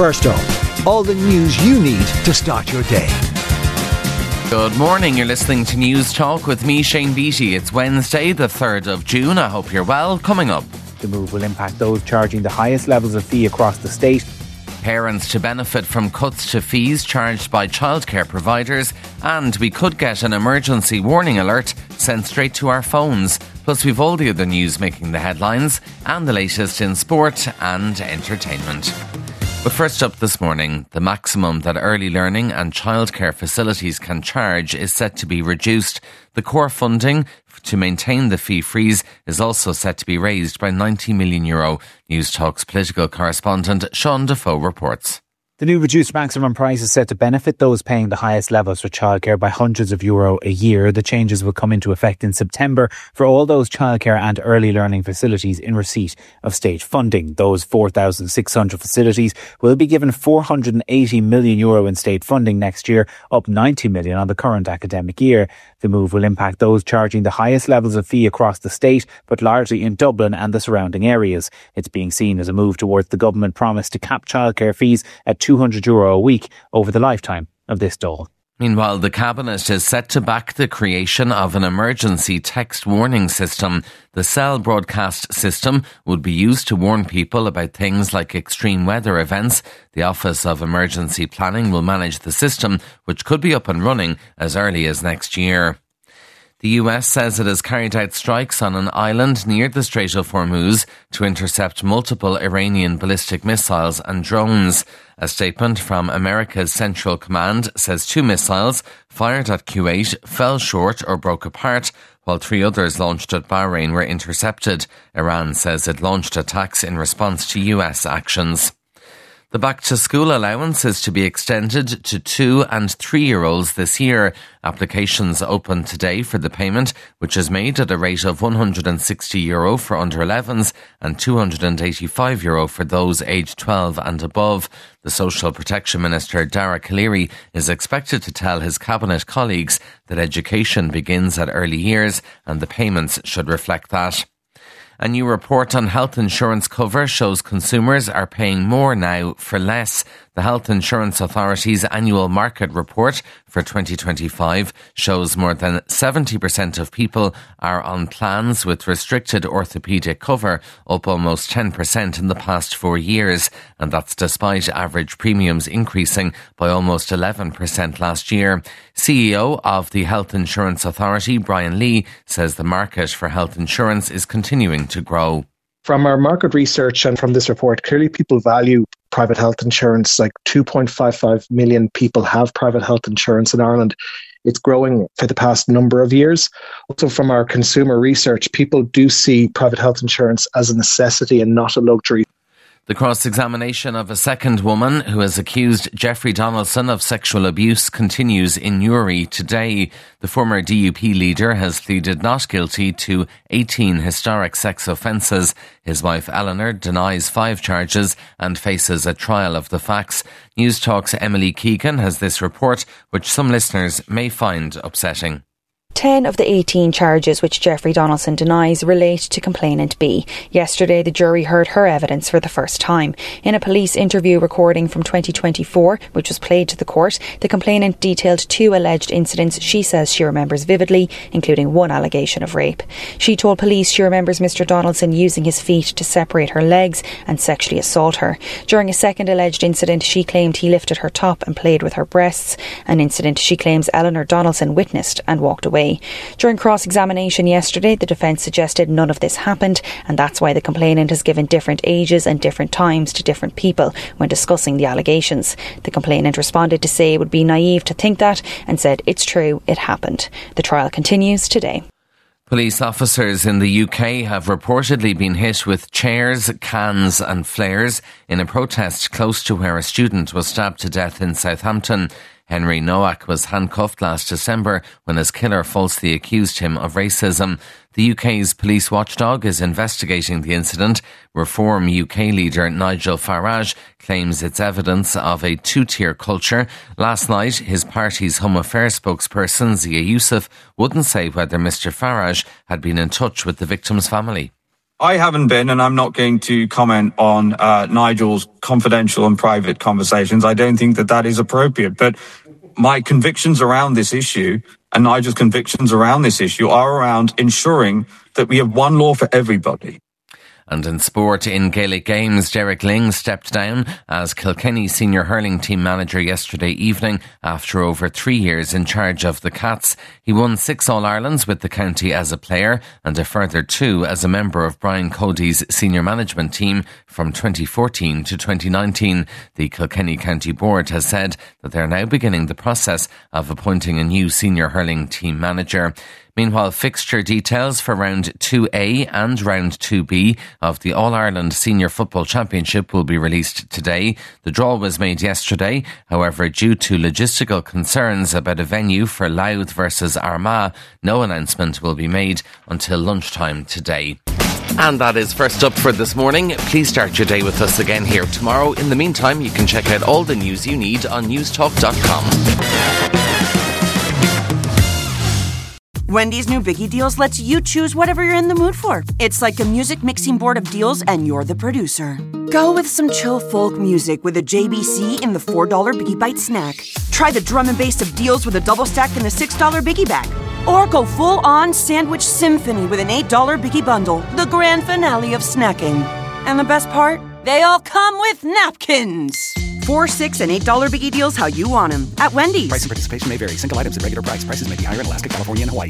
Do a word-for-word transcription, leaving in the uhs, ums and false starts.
First up, all the news you need to start your day. Good morning, you're listening to News Talk with me, Shane Beattie. It's Wednesday, the third of June. I hope you're well. Coming up, the move will impact those charging the highest levels of fee across the state. Parents to benefit from cuts to fees charged by childcare providers, and we could get an emergency warning alert sent straight to our phones. Plus, we've all the other news making the headlines and the latest in sport and entertainment. But first up this morning, the maximum that early learning and childcare facilities can charge is set to be reduced. The core funding to maintain the fee freeze is also set to be raised by ninety million euro. News Talk's political correspondent Sean Defoe reports. The new reduced maximum price is set to benefit those paying the highest levels for childcare by hundreds of euro a year. The changes will come into effect in September for all those childcare and early learning facilities in receipt of state funding. Those four thousand six hundred facilities will be given four hundred eighty million euro in state funding next year, up ninety million on the current academic year. The move will impact those charging the highest levels of fee across the state, but largely in Dublin and the surrounding areas. It's being seen as a move towards the government promise to cap childcare fees at two hundred euro a week over the lifetime of this dole. Meanwhile, the Cabinet is set to back the creation of an emergency text warning system. The Cell broadcast system would be used to warn people about things like extreme weather events. The Office of Emergency Planning will manage the system, which could be up and running as early as next year. The U S says it has carried out strikes on an island near the Strait of Hormuz to intercept multiple Iranian ballistic missiles and drones. A statement from America's Central Command says two missiles fired at Kuwait fell short or broke apart, while three others launched at Bahrain were intercepted. Iran says it launched attacks in response to U S actions. The back-to-school allowance is to be extended to two- and three-year-olds this year. Applications open today for the payment, which is made at a rate of one hundred sixty euro for under elevens and two hundred eighty-five euro for those aged twelve and above. The Social Protection Minister, Dara Calleary, is expected to tell his Cabinet colleagues that education begins at early years and the payments should reflect that. A new report on health insurance cover shows consumers are paying more now for less. The Health Insurance Authority's annual market report for twenty twenty-five shows more than seventy percent of people are on plans with restricted orthopaedic cover, up almost ten percent in the past four years. And that's despite average premiums increasing by almost eleven percent last year. C E O of the Health Insurance Authority, Brian Lee, says the market for health insurance is continuing to grow. From our market research and from this report, clearly people value private health insurance. Like two point five five million people have private health insurance in Ireland. It's growing for the past number of years. Also from our consumer research, people do see private health insurance as a necessity and not a luxury. The cross-examination of a second woman who has accused Jeffrey Donaldson of sexual abuse continues in Newry today. The former D U P leader has pleaded not guilty to eighteen historic sex offences. His wife Eleanor denies five charges and faces a trial of the facts. News Talk's Emily Keegan has this report, which some listeners may find upsetting. Ten of the eighteen charges which Jeffrey Donaldson denies relate to complainant B. Yesterday, the jury heard her evidence for the first time. In a police interview recording from twenty twenty-four, which was played to the court, the complainant detailed two alleged incidents she says she remembers vividly, including one allegation of rape. She told police she remembers Mr Donaldson using his feet to separate her legs and sexually assault her. During a second alleged incident, she claimed he lifted her top and played with her breasts, an incident she claims Eleanor Donaldson witnessed and walked away. During cross-examination yesterday, the defence suggested none of this happened, and that's why the complainant has given different ages and different times to different people when discussing the allegations. The complainant responded to say it would be naive to think that and said it's true, it happened. The trial continues today. Police officers in the U K have reportedly been hit with chairs, cans and flares in a protest close to where a student was stabbed to death in Southampton. Henry Nowak was handcuffed last December when his killer falsely accused him of racism. The U K's police watchdog is investigating the incident. Reform U K leader Nigel Farage claims it's evidence of a two-tier culture. Last night, his party's Home Affairs spokesperson Zia Youssef wouldn't say whether Mr Farage had been in touch with the victim's family. I haven't been, and I'm not going to comment on uh, Nigel's confidential and private conversations. I don't think that that is appropriate. But my convictions around this issue and Nigel's convictions around this issue are around ensuring that we have one law for everybody. And in sport, in Gaelic Games, Derek Ling stepped down as Kilkenny senior hurling team manager yesterday evening after over three years in charge of the Cats. He won six All-Irelands with the county as a player and a further two as a member of Brian Cody's senior management team from twenty fourteen to twenty nineteen. The Kilkenny County Board has said that they are now beginning the process of appointing a new senior hurling team manager. Meanwhile, fixture details for Round two A and Round two B of the All-Ireland Senior Football Championship will be released today. The draw was made yesterday. However, due to logistical concerns about a venue for Louth versus Armagh, no announcement will be made until lunchtime today. And that is First Up for this morning. Please start your day with us again here tomorrow. In the meantime, you can check out all the news you need on newstalk dot com. Wendy's new Biggie Deals lets you choose whatever you're in the mood for. It's like a music mixing board of deals and you're the producer. Go with some chill folk music with a J B C in the four dollar Biggie Bite snack. Try the drum and bass of deals with a double stack in the six dollar Biggie Bag. Or go full-on sandwich symphony with an eight dollar Biggie Bundle, the grand finale of snacking. And the best part? They all come with napkins. Four, six, and eight dollar Biggie Deals how you want them at Wendy's. Price and participation may vary. Single items at regular price. Prices may be higher in Alaska, California, and Hawaii.